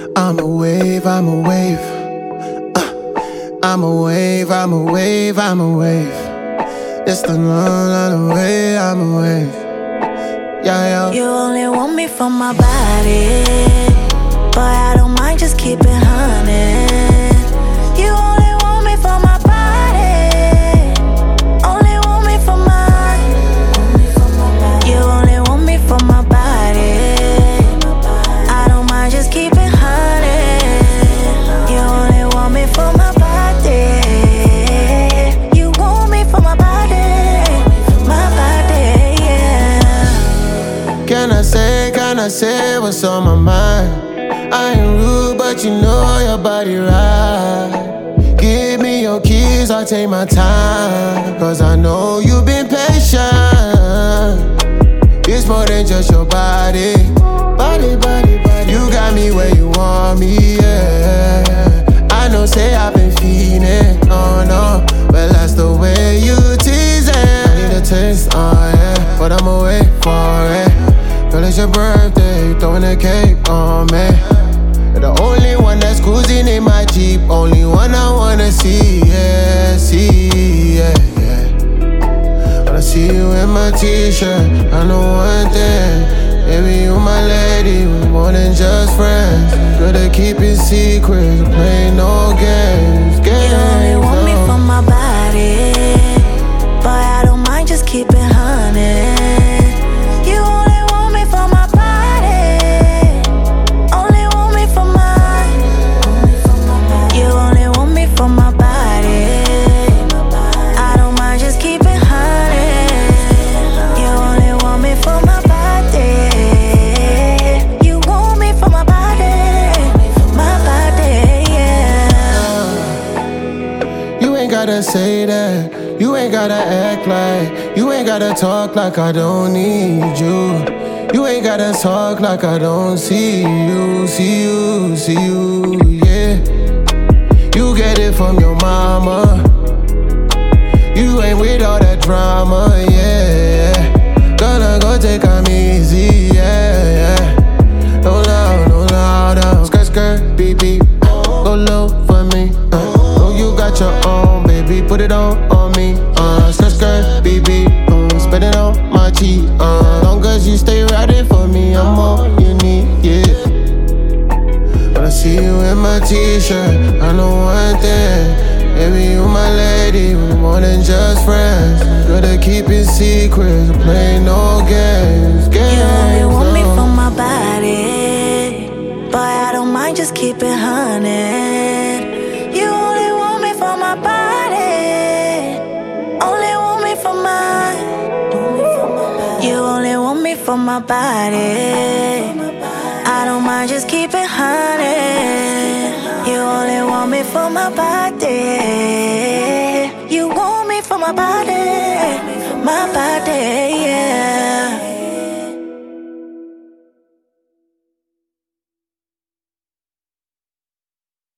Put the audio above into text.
I'm a wave, I'm a wave. I'm a wave, I'm a wave, I'm a wave. It's the long way, I'm a wave. Yeah, yeah. You only want me for my body, but I don't mind, just keep it honey. You only want me for my body, only want me for my. You only want me for my body, I don't mind, just keep it honey. You only want me for my body, you want me for my body, yeah. Can I say what's on my mind? I ain't rude, but you know your body right. Give me your keys, I'll take my time. Cause I know you've been patient. It's more than just your body. You got me where you want me, yeah. I know, say I've been feeling, oh no. Well, that's the way you tease it. I need a taste, oh yeah. But I'ma wait for it. Girl, it's your birthday, you throwing a cake on me. You're the only one that's cruising in my Jeep, only one I wanna see, yeah, yeah. When I see you in my t-shirt, I know one thing, baby, you my lady, we're more than just friends. Good at keeping secrets, playing no games. You only want me for my body, but I don't mind, just keep it honey. Gotta say that, you ain't gotta act like, you ain't gotta talk like I don't need you. You ain't gotta talk like I don't see you, yeah. You get it from your mama. You ain't with all that drama, yeah. Gonna go take 'em easy, yeah. No loud, skirt, beep, go low for me. You got your own, baby, put it on me. Skirt, BB, spend it on my cheek. Long as you stay riding for me, I'm all you need, yeah. When I see you in my t-shirt, I know one thing, baby, you my lady, we're more than just friends. Good at keeping secrets, playing no games. You only want me for my body, but I don't mind, just keep it honey. For my body, I don't mind, just keep it honey. You only want me for my body, you want me for my body,